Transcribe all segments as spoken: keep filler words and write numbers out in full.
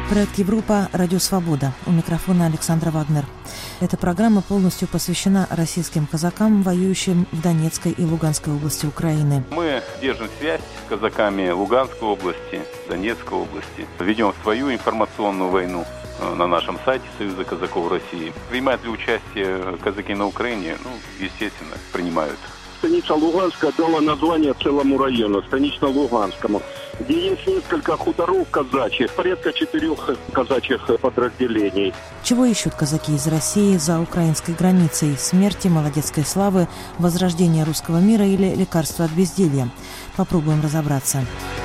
Проект Европа, Радио Свобода. У микрофона Александра Вагнер. Эта программа полностью посвящена российским казакам, воюющим в Донецкой и Луганской области Украины. Мы держим связь с казаками Луганской области, Донецкой области. Ведем свою информационную войну на нашем сайте Союза казаков России. Принимают ли участие казаки на Украине? Ну, естественно, принимают. Станица Луганская дала название целому району, Станично-Луганскому, где есть несколько хуторов казачьих, порядка четырех казачьих подразделений. Чего ищут казаки из России за украинской границей? Смерти, молодецкой славы, возрождения русского мира или лекарства от безделья? Попробуем разобраться.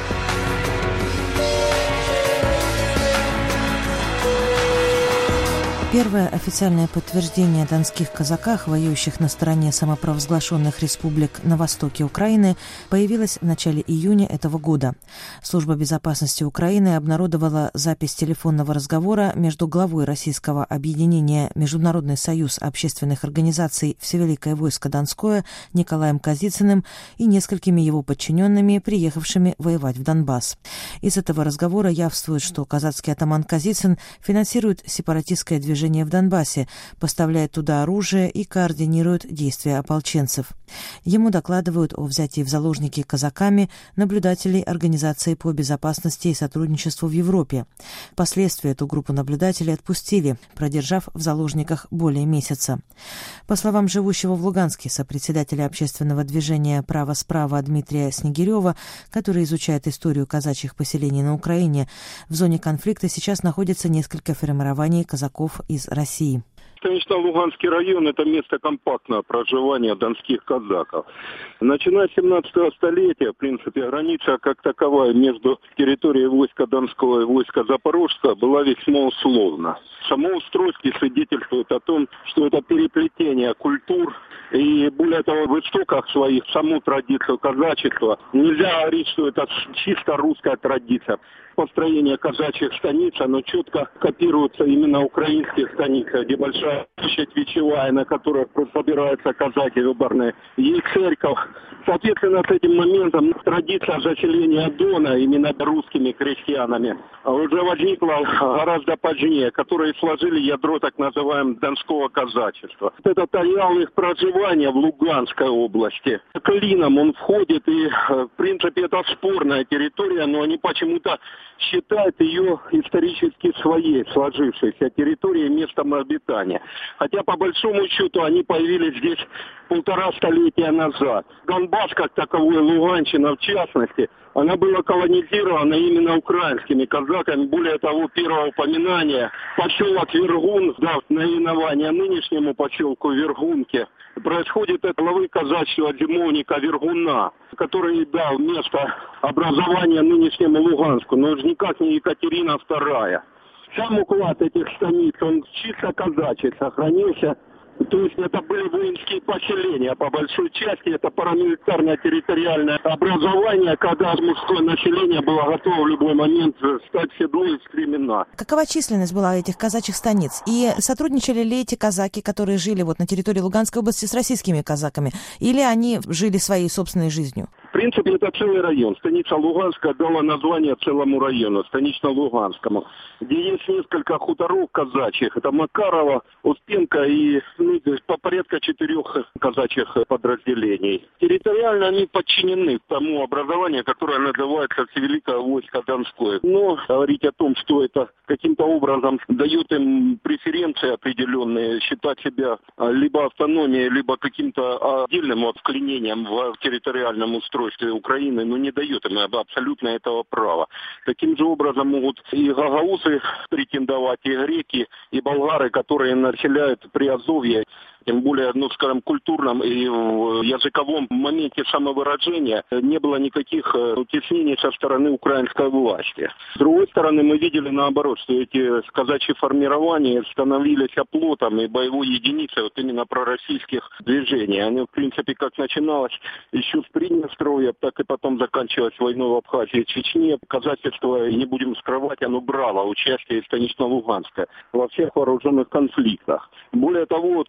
Первое официальное подтверждение о донских казаках, воюющих на стороне самопровозглашенных республик на востоке Украины, появилось в начале июня этого года. Служба безопасности Украины обнародовала запись телефонного разговора между главой российского объединения «Международный союз общественных организаций Всевеликое войско Донское» Николаем Козицыным и несколькими его подчиненными, приехавшими воевать в Донбасс. Из этого разговора явствует, что казацкий атаман Козицын финансирует сепаратистское движение в Донбассе, поставляет туда оружие и координирует действия ополченцев. Ему докладывают о взятии в заложники казаками наблюдателей Организации по безопасности и сотрудничеству в Европе. Впоследствии эту группу наблюдателей отпустили, продержав в заложниках более месяца. По словам живущего в Луганске сопредседателя общественного движения «Право-справа» Дмитрия Снегирева, который изучает историю казачьих поселений на Украине, в зоне конфликта сейчас находится несколько формирований казаков из России. Станично-Луганский район – это место компактного проживания донских казаков. Начиная с семнадцатого столетия, в принципе, граница как таковая между территорией войска Донского и войска Запорожского была весьма условна. Само устройство свидетельствует о том, что это переплетение культур, и более того, в истоках своих саму традицию казачества нельзя говорить, что это чисто русская традиция. Построение казачьих станиц, оно четко копируется именно украинских станицах, где большая площадь вечевая, на которой собираются казаки выборные, есть церковь. Соответственно, с этим моментом традиция заселения Дона именно русскими крестьянами уже возникла гораздо позднее, которые сложили ядро так называемого донского казачества. Этот ареал их проживания в Луганской области. Клином он входит, и в принципе это спорная территория, но они почему-то считают ее исторически своей, сложившейся территорией, местом обитания. Хотя по большому счету они появились здесь полтора столетия назад. Донбасс как таковой, Луганщина в частности, она была колонизирована именно украинскими казаками. Более того, первое упоминание поселок Вергун, дав наименование нынешнему поселку Вергунке, происходит от главы казачьего зимовника Вергуна, который дал место образования нынешнему Луганску, но уж никак не Екатерина вторая. Сам уклад этих станиц, он чисто казачий сохранился. То есть это были воинские поселения, по большой части это парамилитарное территориальное образование, когда мужское население было готово в любой момент стать в седло и в стремена. Какова численность была этих казачьих станиц? И сотрудничали ли эти казаки, которые жили вот на территории Луганской области, с российскими казаками? Или они жили своей собственной жизнью? В принципе, это целый район. Станица Луганская дала название целому району, Станично-Луганскому, где есть несколько хуторов казачьих. Это Макарова, Успенка и ну, по порядка четырех казачьих подразделений. Территориально они подчинены тому образованию, которое называется Всевеликое войско Донское. Но говорить о том, что это каким-то образом дает им преференции определенные, считать себя либо автономией, либо каким-то отдельным вклинением в территориальном устройстве Украины, но не дает им абсолютно этого права. Таким же образом могут и гагаузы претендовать, и греки, и болгары, которые населяют Приазовье. Тем более, ну, скажем, культурном и в языковом моменте самовыражения не было никаких утеснений со стороны украинской власти. С другой стороны, мы видели наоборот, что эти казачьи формирования становились оплотом и боевой единицей вот именно пророссийских движений. Они, в принципе, как начиналось еще с Приднестровья, так и потом заканчивалось войной в Абхазии и Чечне. Казачество, не будем скрывать, оно брало участие в Станично-Луганской во всех вооруженных конфликтах. Более того, вот когда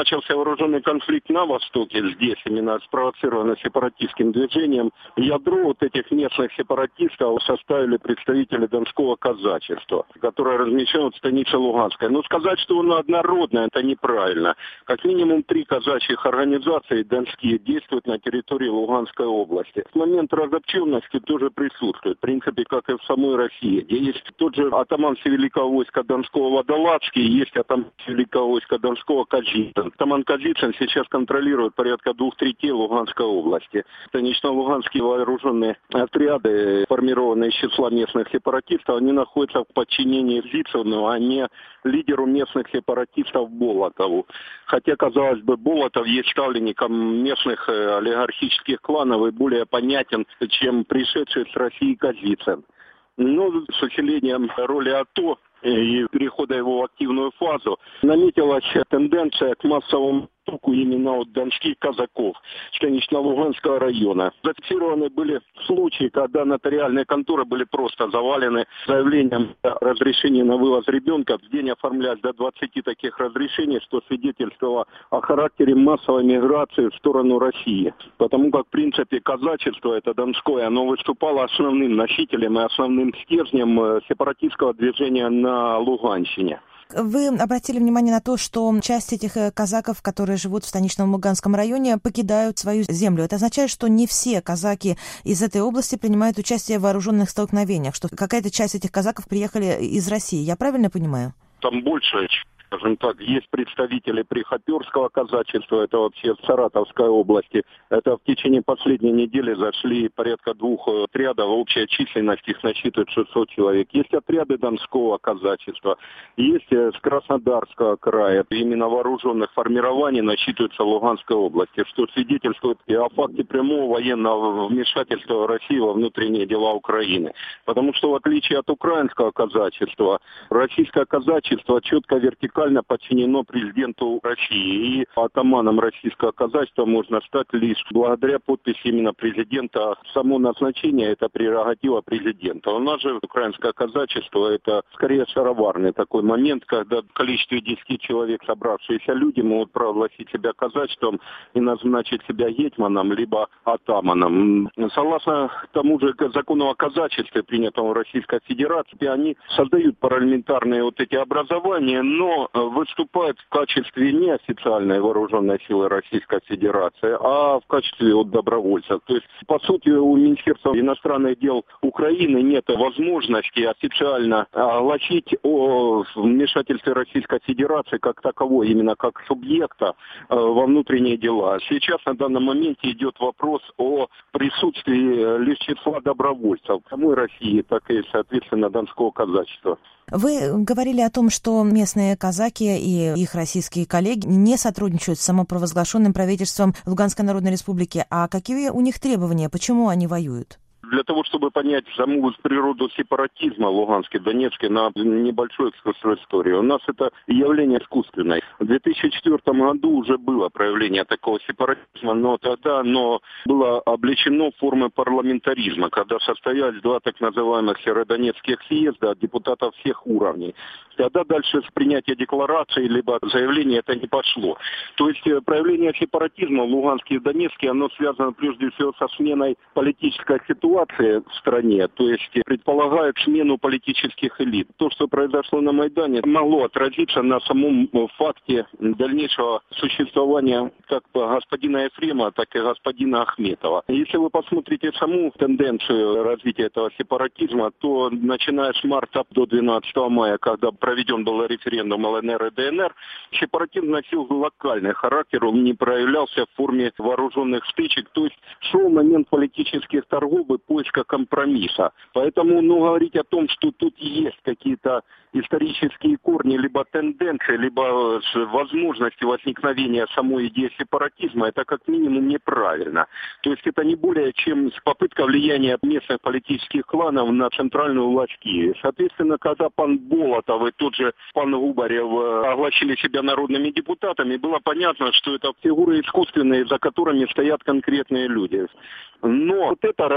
начался вооруженный конфликт на Востоке, здесь именно спровоцированный сепаратистским движением, ядро вот этих местных сепаратистов составили представители Донского казачества, которое размещено в станице Луганской. Но сказать, что оно однородное, это неправильно. Как минимум три казачьих организации донские действуют на территории Луганской области. Момент разобщенности тоже присутствует, в принципе, как и в самой России, где есть тот же атаман Всевеликого войска Донского Водолацкий, есть атаман Великого войска Донского Кадзицын. Атаман Кадзицын сейчас контролирует порядка двух третей Луганской области. Станично-луганские вооруженные отряды, формированные из числа местных сепаратистов, они находятся в подчинении Зицыну, а не лидеру местных сепаратистов Болотову. Хотя, казалось бы, Болотов есть ставленником местных олигархических кланов и более понятен, чем пришедший с России Кадзицын. Но с усилением роли АТО и перехода его в активную фазу наметилась тенденция к массовому току именно от донских казаков Станично-Луганского района. Зафиксированы были случаи, когда нотариальные конторы были просто завалены заявлением о разрешении на вывоз ребенка. В день оформлялось до двадцати таких разрешений, что свидетельствовало о характере массовой миграции в сторону России. Потому как, в принципе, казачество, это Донское, оно выступало основным носителем и основным стержнем сепаратистского движения на Луганщине. Вы обратили внимание на то, что часть этих казаков, которые живут в станичном Луганском районе, покидают свою землю. Это означает, что не все казаки из этой области принимают участие в вооруженных столкновениях, что какая-то часть этих казаков приехали из России. Я правильно понимаю? Там больше, скажем так, есть представители Прихоперского казачества, это вообще в Саратовской области. Это в течение последней недели зашли порядка двух отрядов, общая численность их насчитывает шестьсот человек. Есть отряды Донского казачества, есть с Краснодарского края, именно вооруженных формирований насчитывается в Луганской области, что свидетельствует и о факте прямого военного вмешательства России во внутренние дела Украины. Потому что в отличие от украинского казачества, российское казачество четко вертикально подчинено президенту России. И атаманом российского казачества можно стать лишь благодаря подписи именно президента. Само назначение – это прерогатива президента. У нас же украинское казачество – это скорее шароварный такой момент, когда в количестве десяти человек собравшиеся люди могут провозгласить себя казачеством и назначить себя гетьманом, либо атаманом. Согласно тому же закону о казачестве, принятому в Российской Федерации, они создают парламентарные вот эти образования, но выступают в качестве не официальной вооруженной силы Российской Федерации, а в качестве вот добровольцев. То есть, по сути, у Министерства иностранных дел Украины нет возможности официально огласить о вмешательстве Российской Федерации как таковой, именно как субъекта во внутренние дела. Сейчас на данном моменте идет вопрос о присутствии лишь числа добровольцев самой России, так и, соответственно, Донского казачества. Вы говорили о том, что местные казаки и их российские коллеги не сотрудничают с самопровозглашенным правительством Луганской Народной Республики. А какие у них требования? Почему они воюют? Для того, чтобы понять саму природу сепаратизма в Луганске, Донецке, на небольшой экскурс в историю. У нас это явление искусственное. В две тысячи четвёртом году уже было проявление такого сепаратизма, но тогда оно было облечено в формы парламентаризма, когда состоялись два так называемых северодонецких съезда от депутатов всех уровней. Тогда дальше с принятия декларации либо заявления это не пошло. То есть проявление сепаратизма в Луганске и Донецке, оно связано прежде всего со сменой политической ситуации в стране, то есть предполагает смену политических элит. То, что произошло на Майдане, могло отразиться на самом факте дальнейшего существования как господина Ефрема, так и господина Ахметова. Если вы посмотрите саму тенденцию развития этого сепаратизма, то начиная с марта до двенадцатого мая, когда проведен был референдум ЛНР и ДНР, сепаратизм носил локальный характер, он не проявлялся в форме вооруженных стычек, то есть шел момент политических торгов и поиска компромисса. Поэтому, ну, говорить о том, что тут есть какие-то исторические корни, либо тенденции, либо возможности возникновения самой идеи сепаратизма, это как минимум неправильно. То есть это не более чем попытка влияния местных политических кланов на центральную власть Киева. Соответственно, когда пан Болотов и тот же пан Губарев огласили себя народными депутатами, было понятно, что это фигуры искусственные, за которыми стоят конкретные люди. Но вот это развитие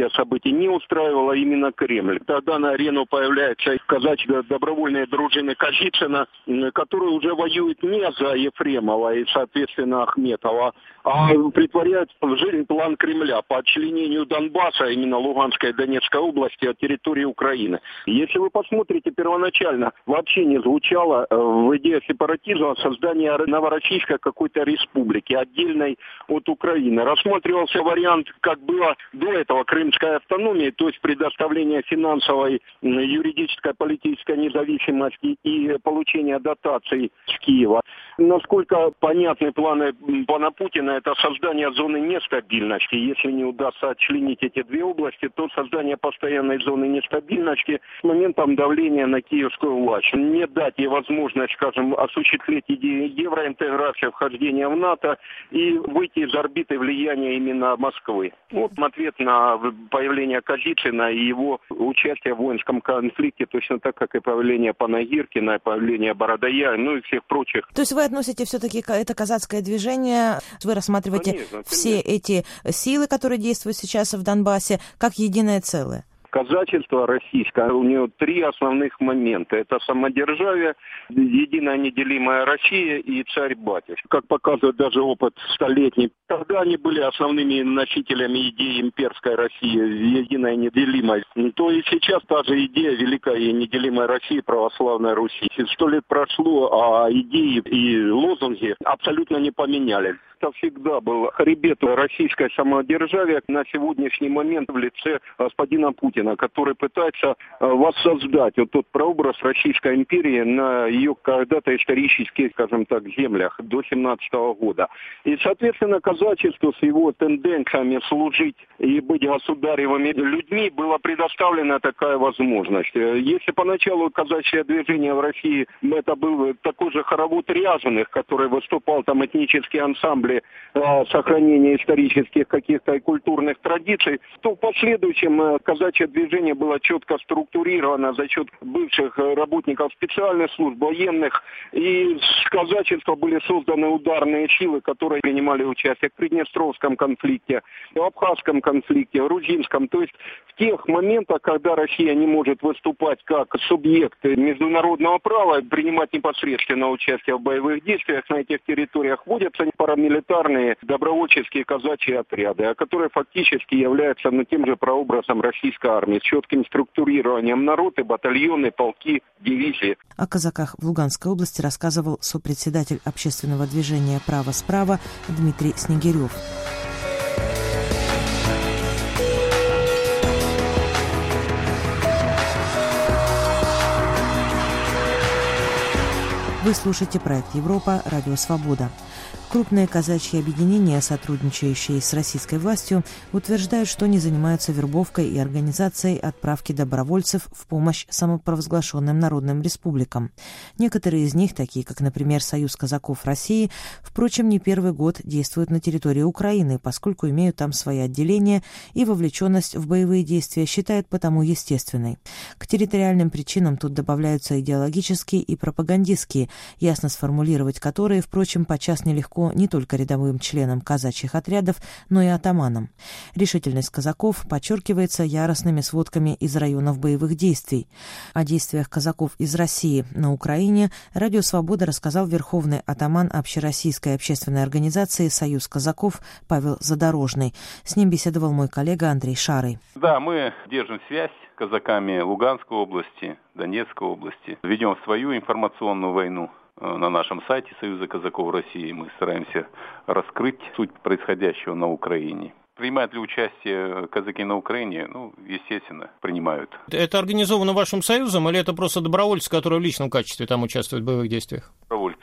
развитие событий не устраивало именно Кремль. Тогда на арену появляются казачьи добровольные дружины Кожицына, которые уже воюют не за Ефремова и, соответственно, Ахметова, а притворяют в жизнь план Кремля по отчленению Донбасса, именно Луганской и Донецкой области, от территории Украины. Если вы посмотрите, первоначально вообще не звучало в идее сепаратизма создание новороссийской какой-то республики, отдельной от Украины. Рассматривался вариант, как было до этого, крымской автономии, то есть предоставление финансовой, юридической, политической независимости и получение дотаций с Киева. Насколько понятны планы пана Путина, это создание зоны нестабильности. Если не удастся отчленить эти две области, то создание постоянной зоны нестабильности с моментом давления на киевскую власть. Не дать ей возможность, скажем, осуществить идею евроинтеграции, вхождения в НАТО и выйти из орбиты влияния именно Москвы. Вот ответ на появление Кожицына и его участие в воинском конфликте, точно так, как и появление пана Гиркина, и появление Бородая, ну и всех прочих. То есть вы относите все-таки это казацкое движение, вы рассматриваете конечно, все эти силы, которые действуют сейчас в Донбассе, как единое целое? Казачество российское, у него три основных момента. Это самодержавие, единая неделимая Россия и царь-батюшка. Как показывает даже опыт столетний, тогда они были основными носителями идеи имперской России, единая неделимая. То и сейчас та же идея великой и неделимой России, православной Руси. Сто лет прошло, а идеи и лозунги абсолютно не поменялись. Это всегда был хребет российской самодержавия на сегодняшний момент в лице господина Путина, который пытается воссоздать вот тот прообраз Российской империи на ее когда-то исторических, скажем так, землях до семнадцатого года. И, соответственно, казачеству с его тенденциями служить и быть государевыми людьми была предоставлена такая возможность. Если поначалу казачье движение в России это был такой же хоровод ряженых, который выступал там этнический ансамбль сохранения исторических каких-то и культурных традиций, то в последующем казачье движение было четко структурировано за счет бывших работников специальных служб, военных, и с казачества были созданы ударные силы, которые принимали участие в Приднестровском конфликте, в Абхазском конфликте, в Грузинском. То есть в тех моментах, когда Россия не может выступать как субъект международного права, принимать непосредственно участие в боевых действиях на этих территориях, вводятся парамилитарные добровольческие казачьи отряды, которые фактически являются ну, тем же прообразом российской армии, с четким структурированием народа, батальоны, полки, дивизии. О казаках в Луганской области рассказывал сопредседатель общественного движения «Право справа» Дмитрий Снегирев. Вы слушаете проект «Европа. Радио Свобода». Крупные казачьи объединения, сотрудничающие с российской властью, утверждают, что не занимаются вербовкой и организацией отправки добровольцев в помощь самопровозглашенным народным республикам. Некоторые из них, такие как, например, Союз казаков России, впрочем, не первый год действуют на территории Украины, поскольку имеют там свои отделения и вовлеченность в боевые действия считают потому естественной. К территориальным причинам тут добавляются идеологические и пропагандистские, ясно сформулировать которые, впрочем, подчас нелегко не только рядовым членам казачьих отрядов, но и атаманам. Решительность казаков подчеркивается яростными сводками из районов боевых действий. О действиях казаков из России на Украине Радио Свобода рассказал верховный атаман общероссийской общественной организации «Союз казаков» Павел Задорожный. С ним беседовал мой коллега Андрей Шарый. Да, мы держим связь с казаками Луганской области, Донецкой области. Ведем свою информационную войну. На нашем сайте Союза казаков России мы стараемся раскрыть суть происходящего на Украине. Принимают ли участие казаки на Украине? Ну, естественно, принимают. Это организовано вашим союзом или это просто добровольцы, которые в личном качестве там участвуют в боевых действиях? Добровольцы.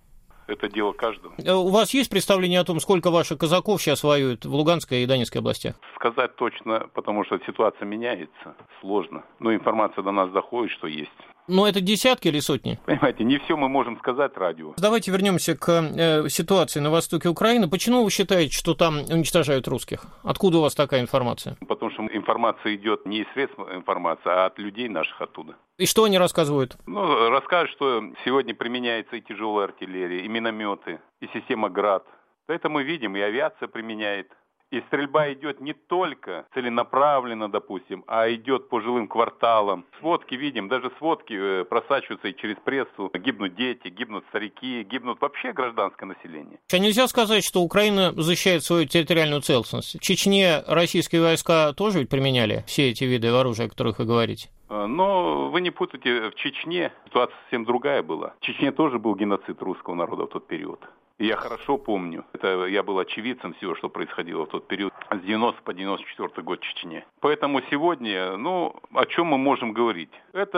Это дело каждого. У вас есть представление о том, сколько ваших казаков сейчас воюют в Луганской и Донецкой областях? Сказать точно, потому что ситуация меняется, сложно. Но информация до нас доходит, что есть. Но это десятки или сотни? Понимаете, не все мы можем сказать радио. Давайте вернемся к э, ситуации на востоке Украины. Почему вы считаете, что там уничтожают русских? Откуда у вас такая информация? Потому что информация идет не из средств информации, а от людей наших оттуда. И что они рассказывают? Ну, рассказывают, что сегодня применяется и тяжелая артиллерия, и минометы, и система «Град». Это мы видим, и авиация применяет. И стрельба идет не только целенаправленно, допустим, а идет по жилым кварталам. Сводки видим, даже сводки просачиваются и через прессу. Гибнут дети, гибнут старики, гибнут вообще гражданское население. А нельзя сказать, что Украина защищает свою территориальную целостность? В Чечне российские войска тоже ведь применяли все эти виды оружия, о которых вы говорите? Но вы не путайте, в Чечне ситуация совсем другая была. В Чечне тоже был геноцид русского народа в тот период. И я хорошо помню, это я был очевидцем всего, что происходило в тот период, с девяностого по девяносто четвёртый год в Чечне. Поэтому сегодня, ну, о чем мы можем говорить?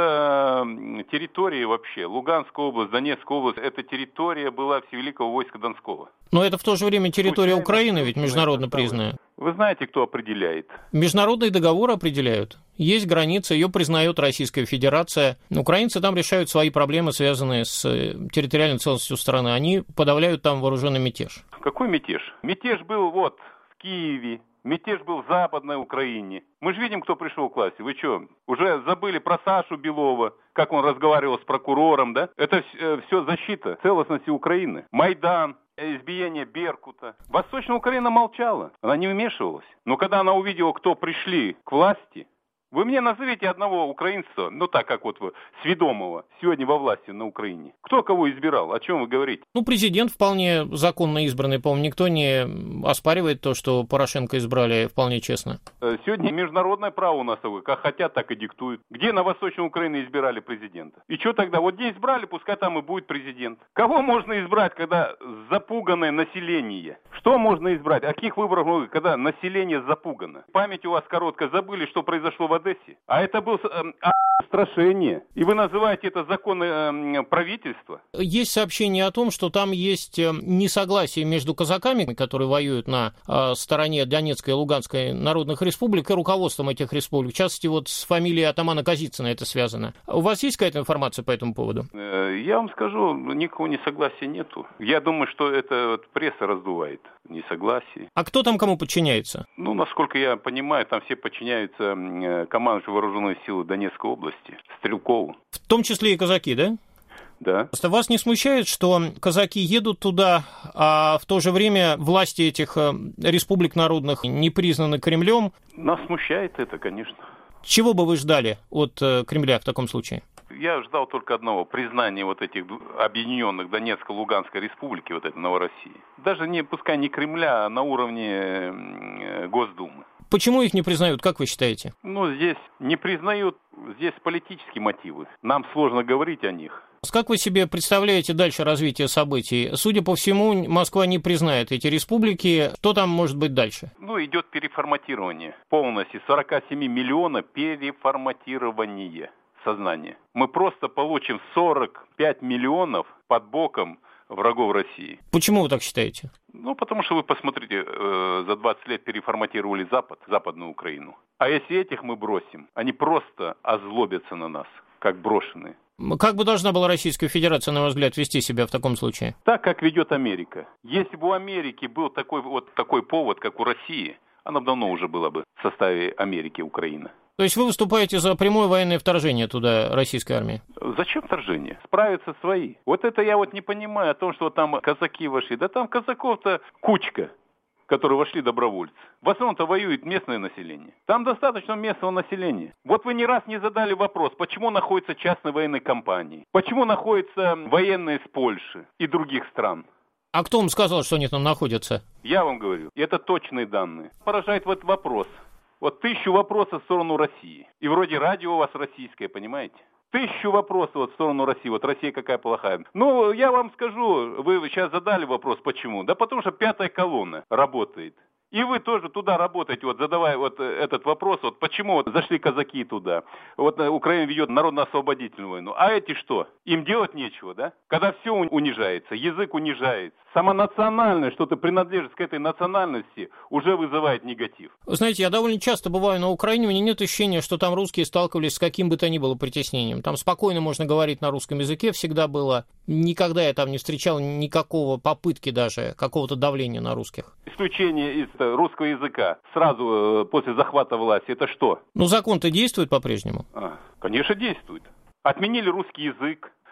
Это территория вообще, Луганская область, Донецкая область, эта территория была Всевеликого войска Донского. Но это в то же время территория Случайно, Украины, ведь международно признанная. Вы знаете, кто определяет? Международные договоры определяют. Есть граница, ее признает Российская Федерация. Украинцы там решают свои проблемы, связанные с территориальной целостностью страны. Они подавляют там вооруженный мятеж. Какой мятеж? Мятеж был вот в Киеве, мятеж был в Западной Украине. Мы же видим, кто пришел к власти. Вы что, уже забыли про Сашу Белова, как он разговаривал с прокурором, да? Это все защита целостности Украины. Майдан. Избиение Беркута. Восточная Украина молчала, она не вмешивалась. Но когда она увидела, кто пришли к власти, вы мне назовите одного украинца, ну так как вот вы, сведомого, сегодня во власти на Украине. Кто кого избирал? О чем вы говорите? Ну, президент вполне законно избранный, по-моему, никто не оспаривает то, что Порошенко избрали вполне честно. Сегодня международное право у нас такое, как хотят, так и диктуют. Где на Восточной Украине избирали президента? И что тогда? Вот где избрали, пускай там и будет президент. Кого можно избрать, когда запуганное население? Что можно избрать? О каких выборах много, когда население запугано? Память у вас короткая, забыли, что произошло в Одессе. А это было э, страшение. И вы называете это законы э, правительства? Есть сообщение о том, что там есть несогласие между казаками, которые воюют на э, стороне Донецкой и Луганской народных республик, и руководством этих республик. В частности, вот с фамилией атамана Козицына это связано. У вас есть какая-то информация по этому поводу? Э, я вам скажу, никакого несогласия нету. Я думаю, что это вот пресса раздувает несогласие. А кто там кому подчиняется? Ну, насколько я понимаю, там все подчиняются э, командующему вооруженных сил Донецкой области, Стрелкову. В том числе и казаки, да? Да. Вас не смущает, что казаки едут туда, а в то же время власти этих республик народных не признаны Кремлем? Нас смущает это, конечно. Чего бы вы ждали от Кремля в таком случае? Я ждал только одного, признания вот этих объединенных Донецко-Луганской республики, вот этой Новороссии. Даже не, пускай не Кремля, а на уровне Госдумы. Почему их не признают, как вы считаете? Ну, здесь не признают, здесь политические мотивы. Нам сложно говорить о них. Как вы себе представляете дальше развитие событий? Судя по всему, Москва не признает эти республики. Что там может быть дальше? Ну, идет переформатирование. Полностью сорок семь миллионов переформатирование сознания. Мы просто получим сорок пять миллионов под боком врагов России. Почему вы так считаете? Ну, потому что вы посмотрите, э, за двадцать лет переформатировали Запад, Западную Украину. А если этих мы бросим, они просто озлобятся на нас, как брошенные. Как бы должна была Российская Федерация, на ваш взгляд, вести себя в таком случае? Так, как ведет Америка. Если бы у Америки был такой вот такой повод, как у России, она давно уже была бы в составе Америки Украина. То есть вы выступаете за прямое военное вторжение туда российской армии? Зачем вторжение? Справятся свои. Вот это я вот не понимаю о том, что там казаки вошли. Да там казаков-то кучка, которые вошли добровольцы. В основном-то воюет местное население. Там достаточно местного населения. Вот вы ни раз не задали вопрос, почему находятся частные военные компании? Почему находятся военные с Польши и других стран? А кто вам сказал, что они там находятся? Я вам говорю, это точные данные. Поражает вот вопрос. Вот тысячу вопросов в сторону России. И вроде радио у вас российское, понимаете? Тысячу вопросов вот в сторону России. Вот Россия какая плохая. Ну, я вам скажу, вы сейчас задали вопрос, почему? Да потому что пятая колонна работает. И вы тоже туда работаете, вот задавая вот этот вопрос, вот почему вот зашли казаки туда. Вот Украина ведет народно-освободительную войну. А эти что? Им делать нечего, да? Когда все унижается, язык унижается. Сама национальность, что-то принадлежит к этой национальности, уже вызывает негатив. Вы знаете, я довольно часто бываю на Украине, у меня нет ощущения, что там русские сталкивались с каким бы то ни было притеснением. Там спокойно можно говорить на русском языке, всегда было. Никогда я там не встречал никакого попытки даже, какого-то давления на русских. Исключение из русского языка сразу после захвата власти, это что? Ну, закон-то действует по-прежнему? А, конечно, действует. Отменили русский язык.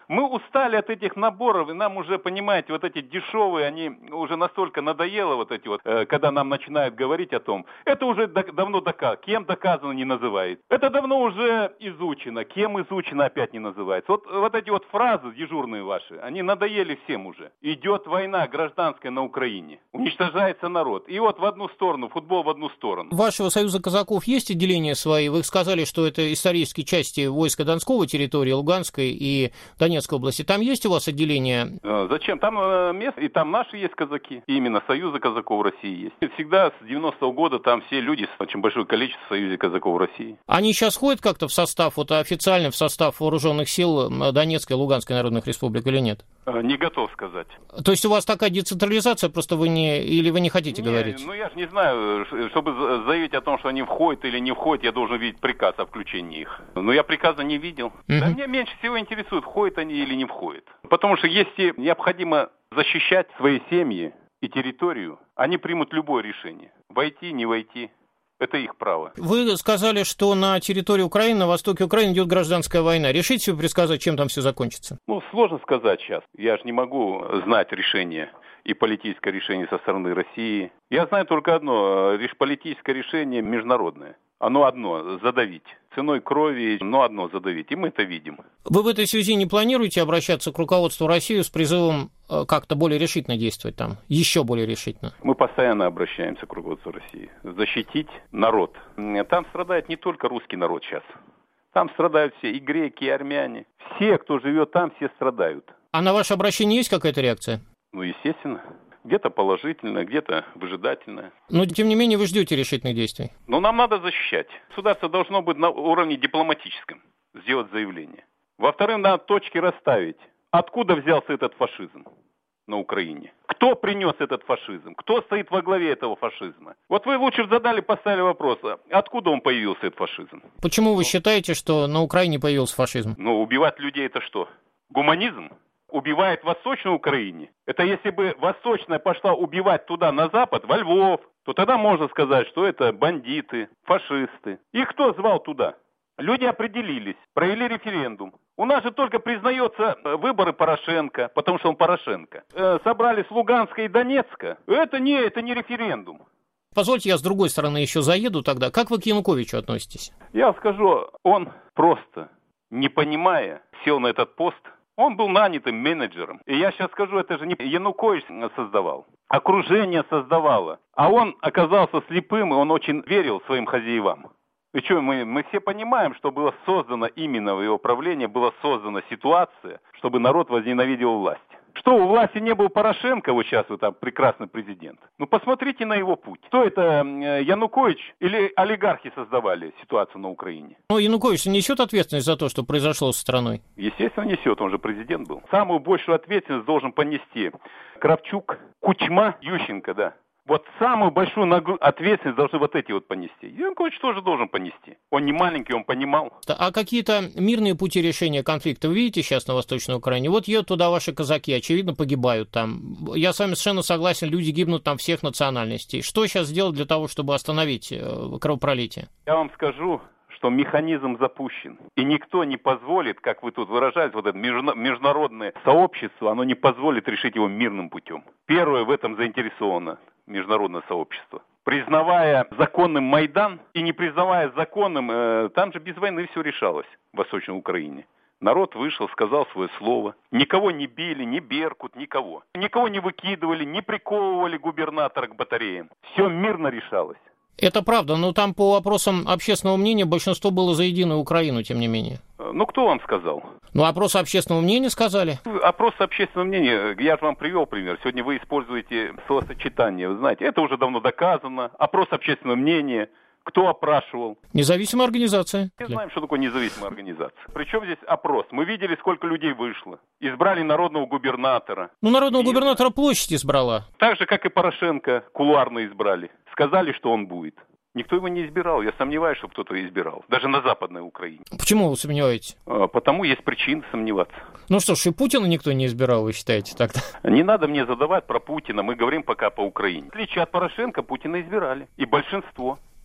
Мы устали от этих наборов, и нам уже, понимаете, вот эти дешевые, они уже настолько надоело, вот эти вот, э, когда нам начинают говорить о том, это уже до, давно доказано, кем доказано не называет. Это давно уже изучено, кем изучено опять не называется. Вот, вот эти вот фразы дежурные ваши, они надоели всем уже. Идет война гражданская на Украине, уничтожается народ. И вот в одну сторону, футбол в одну сторону. У вашего Союза казаков есть отделения свои? Вы сказали, что это исторические части войска Донского территории, Луганской и Донецкой области. Там есть у вас отделение? Зачем? Там э, место, и там наши есть казаки. И именно Союза казаков России есть. И всегда с девяностого года там все люди, очень большое количество в Союзе казаков России. Они сейчас ходят как-то в состав, вот официально в состав вооруженных сил Донецкой и Луганской народных республик или нет? Не готов сказать. То есть у вас такая децентрализация, просто вы не, или вы не хотите не, говорить? Ну я же не знаю, чтобы заявить о том, что они входят или не входят, я должен видеть приказ о включении их. Но я приказа не видел. Uh-huh. Да меня меньше всего интересует, входят они или не входят. Потому что если необходимо защищать свои семьи и территорию, они примут любое решение. Войти, не войти. Это их право. Вы сказали, что на территории Украины, на востоке Украины идет гражданская война. Решите себе предсказать, чем там все закончится? Ну, сложно сказать сейчас. Я же не могу знать решение и политическое решение со стороны России. Я знаю только одно. Политическое решение международное. Оно одно – задавить. Ценой крови, но одно – задавить. И мы это видим. Вы в этой связи не планируете обращаться к руководству России с призывом как-то более решительно действовать там? Еще более решительно? Мы постоянно обращаемся к руководству России. Защитить народ. Там страдает не только русский народ сейчас. Там страдают все, и греки, и армяне. Все, кто живет там, все страдают. А на ваше обращение есть какая-то реакция? Ну, естественно. Где-то положительная, где-то выжидательная. Но, тем не менее, вы ждете решительных действий? Но нам надо защищать. Государство должно быть на уровне дипломатическом, сделать заявление. Во-вторых, надо точки расставить. Откуда взялся этот фашизм на Украине? Кто принес этот фашизм? Кто стоит во главе этого фашизма? Вот вы лучше задали, поставили вопрос, откуда он появился, этот фашизм? Почему вы считаете, что на Украине появился фашизм? Ну, убивать людей это что? Гуманизм? Убивает в Восточной Украине. Это если бы Восточная пошла убивать туда, на Запад, во Львов, то тогда можно сказать, что это бандиты, фашисты. Их кто звал туда? Люди определились, провели референдум. У нас же только признается выборы Порошенко, потому что он Порошенко. Э, собрали с Луганска и Донецка. Это не, это не референдум. Позвольте, я с другой стороны еще заеду тогда. Как вы к Януковичу относитесь? Я скажу, он просто, не понимая, сел на этот пост. Он был нанятым менеджером. И я сейчас скажу, это же не Янукович создавал. Окружение создавало. А он оказался слепым, и он очень верил своим хозяевам. И что, мы, мы все понимаем, что было создано именно в его правлении, была создана ситуация, чтобы народ возненавидел власть. Что, у власти не был Порошенко, вот сейчас вот там прекрасный президент? Ну, посмотрите на его путь. Кто это, Янукович или олигархи создавали ситуацию на Украине? Ну, Янукович несет ответственность за то, что произошло со страной? Естественно, несет, он же президент был. Самую большую ответственность должен понести Кравчук, Кучма, Ющенко, да. Вот самую большую нагру... ответственность должны вот эти вот понести. Янукович тоже должен понести. Он не маленький, он понимал. А какие-то мирные пути решения конфликта вы видите сейчас на Восточной Украине? Вот едут туда ваши казаки, очевидно, погибают там. Я с вами совершенно согласен, люди гибнут там всех национальностей. Что сейчас сделать для того, чтобы остановить кровопролитие? Я вам скажу, что механизм запущен. И никто не позволит, как вы тут выражаетесь, вот это международное сообщество, оно не позволит решить его мирным путем. Первое в этом заинтересовано международное сообщество. Признавая законным Майдан и не признавая законным, э, там же без войны все решалось в Восточной Украине. Народ вышел, сказал свое слово. Никого не били, ни Беркут, никого. Никого не выкидывали, не приковывали губернатора к батареям. Все мирно решалось. Это правда, но там по вопросам общественного мнения большинство было за единую Украину, тем не менее. Ну, кто вам сказал? Ну, опрос общественного мнения сказали. Опрос общественного мнения, я же вам привел пример. Сегодня вы используете словосочетание, вы знаете, это уже давно доказано. Опрос общественного мнения. Кто опрашивал? Независимая организация. Мы знаем, что такое независимая организация. Причем здесь опрос? Мы видели, сколько людей вышло. Избрали народного губернатора. Ну, народного и... губернатора площадь избрала. Так же, как и Порошенко, кулуарно избрали. Сказали, что он будет. Никто его не избирал. Я сомневаюсь, что кто-то избирал. Даже на Западной Украине. Почему вы сомневаетесь? А, потому есть причины сомневаться. Ну что ж, и Путина никто не избирал, вы считаете тогда? Не надо мне задавать про Путина. Мы говорим пока по Украине. В отличие от Порошенко, Путина избирали. И большинство.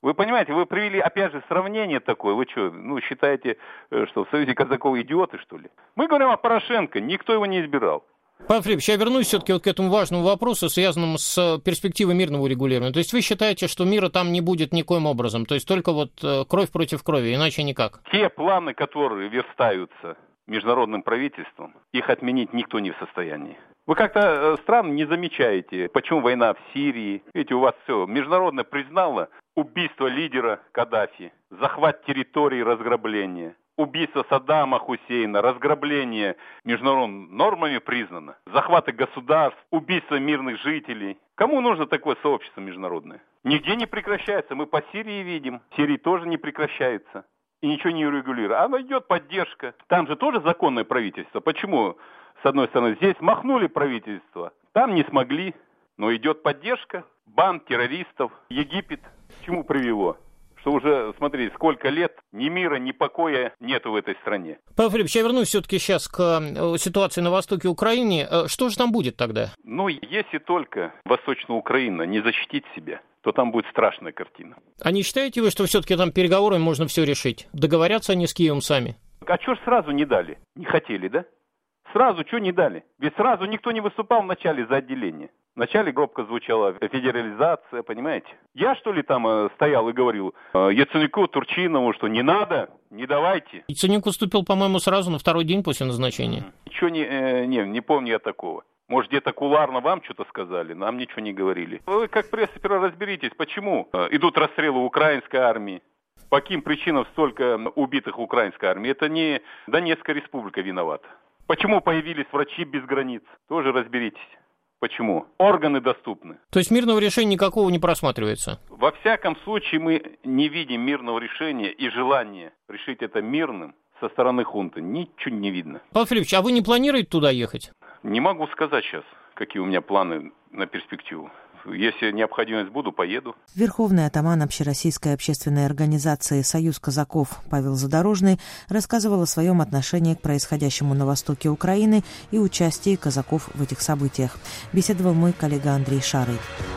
Вы понимаете, вы привели опять же сравнение такое. Вы что, ну считаете, что в Союзе казаков идиоты, что ли? Мы говорим о Порошенко, никто его не избирал. Павел Филиппович, я вернусь все-таки вот к этому важному вопросу, связанному с перспективой мирного урегулирования. То есть вы считаете, что мира там не будет никоим образом? То есть только вот кровь против крови, иначе никак? Те планы, которые верстаются международным правительством, их отменить никто не в состоянии. Вы как-то странно не замечаете, почему война в Сирии. Видите, у вас все международно признало убийство лидера Каддафи, захват территории, разграбление. Убийство Саддама Хусейна, разграбление международными нормами признано, захваты государств, убийство мирных жителей. Кому нужно такое сообщество международное? Нигде не прекращается. Мы по Сирии видим. В Сирии тоже не прекращается. И ничего не регулирует. А идет поддержка. Там же тоже законное правительство. Почему, с одной стороны, здесь махнули правительство, там не смогли, но идет поддержка. Бан террористов, Египет. К чему привело? Что уже, смотрите, сколько лет ни мира, ни покоя нету в этой стране. Павел Филиппович, я вернусь все-таки сейчас к ситуации на востоке Украины. Что же там будет тогда? Ну, если только Восточная Украина не защитит себя, то там будет страшная картина. А не считаете вы, что все-таки там переговорами можно все решить? Договорятся они с Киевом сами? А что ж сразу не дали? Не хотели, да? Сразу что не дали? Ведь сразу никто не выступал вначале за отделение. Вначале громко звучала федерализация, понимаете? Я, что ли, там э, стоял и говорил э, Яценюку, Турчинову, что не надо, не давайте. Яценюк выступил, по-моему, сразу на второй день после назначения. Ничего не, э, не, не помню я такого. Может, где-то кулуарно вам что-то сказали, нам ничего не говорили. Вы как пресса сперва разберитесь, почему э, идут расстрелы украинской армии. По каким причинам столько убитых в украинской армии? Это не Донецкая республика виновата. Почему появились врачи без границ? Тоже разберитесь. Почему? Органы доступны. То есть мирного решения никакого не просматривается? Во всяком случае мы не видим мирного решения и желания решить это мирным со стороны хунты. Ничего не видно. Павел Филиппович, а вы не планируете туда ехать? Не могу сказать сейчас, какие у меня планы на перспективу. Если необходимость буду, поеду. Верховный атаман Общероссийской общественной организации «Союз казаков» Павел Задорожный рассказывал о своем отношении к происходящему на востоке Украины и участии казаков в этих событиях. Беседовал мой коллега Андрей Шарый.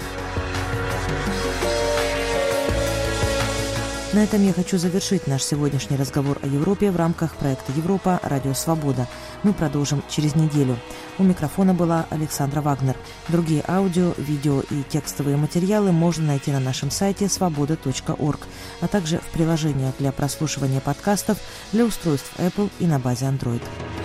На этом я хочу завершить наш сегодняшний разговор о Европе в рамках проекта «Европа. Радио Свобода». Мы продолжим через неделю. У микрофона была Александра Вагнер. Другие аудио, видео и текстовые материалы можно найти на нашем сайте свобода точка орг, а также в приложениях для прослушивания подкастов для устройств Apple и на базе Android.